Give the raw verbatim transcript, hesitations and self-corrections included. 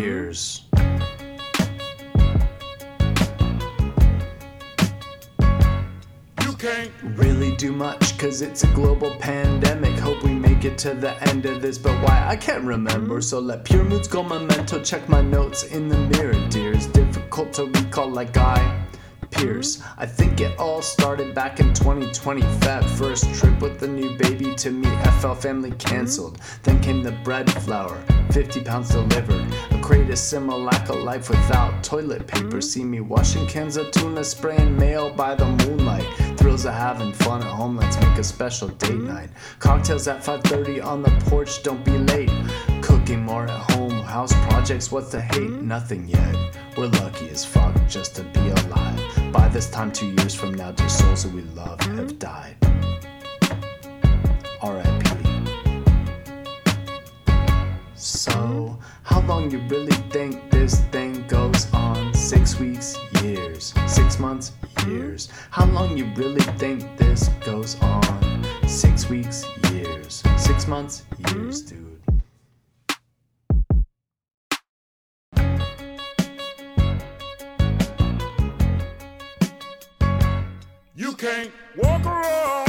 years. Can't really do much cause it's a global pandemic. Hope we make it to the end of this, but why I can't remember. So let pure moods go memento. Check my notes in the mirror, dear. It's difficult to recall like Guy Pearce. I think it all started back in twenty twenty Feb. First trip with the new baby to meet F L family canceled. Then came the bread flour, fifty pounds delivered. A crate of Similac, a life without toilet paper. See me washing cans of tuna, spraying mail by the moonlight. Thrills of having fun at home, let's make a special date night. Cocktails at five thirty on the porch, don't be late. Cooking more at home, house projects, what's the hate? Nothing yet, we're lucky as fuck just to be alive. By this time two years from now, dear souls that we love have died. R I P So, how long you really think this thing goes on? Six weeks, years. Six months, years. How long you really think this goes on? Six weeks, years. Six months, years, dude. You can't walk around